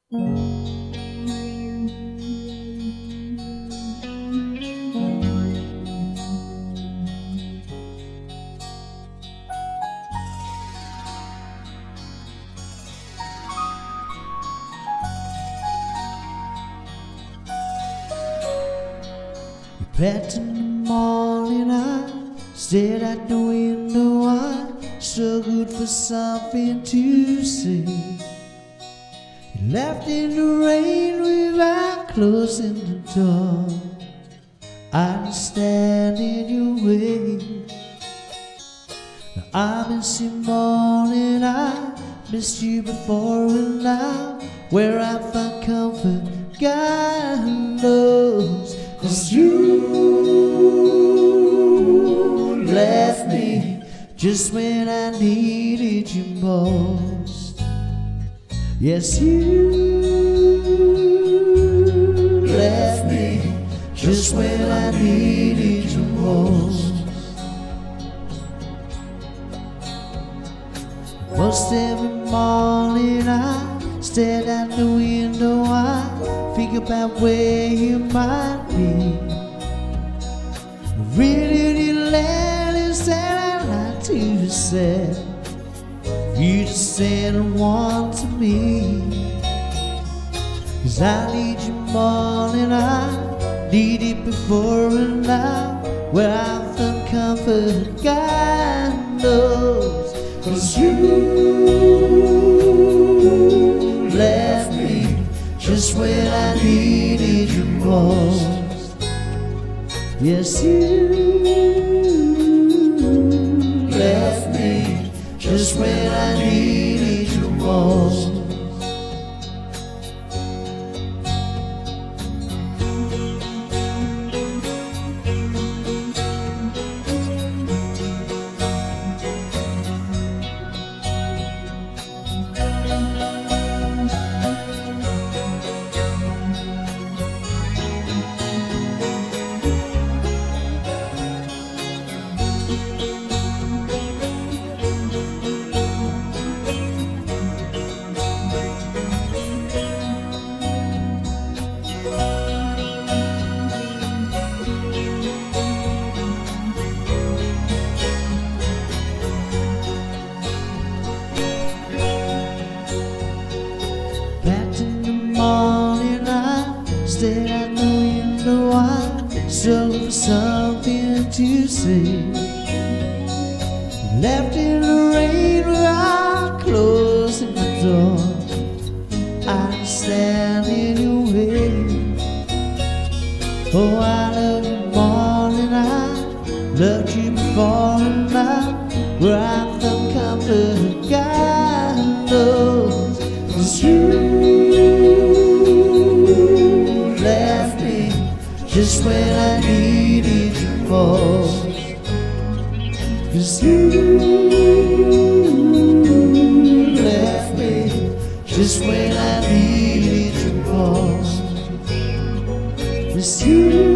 Packed in the morning, I stared out the window. I struggled for something to say. You left in the rain without closing the door. I didn't stand in your way. Now I miss you more than I missed you before, and now where I found comfort, God knows. 'Cause you left me just when I needed you most. Yes, you left me just when I needed you most. Most every morning I stared out the window. I think about where you might be. Really did let it said I'd like to say you just said one to me. 'Cause I need you more than I needed before, and now where I found comfort, God knows. 'Cause you left me just when I needed you most. Yes, you left me just when I needed you most. Stared out the window, I struggled for something to say. Left in the rain without closing the door. I stand in your way. Oh, I love you more than I loved you before, and now where I found comfort, God knows. 'Cause you left me just when I needed you most. 'Cause you left me just when I needed you most. 'Cause you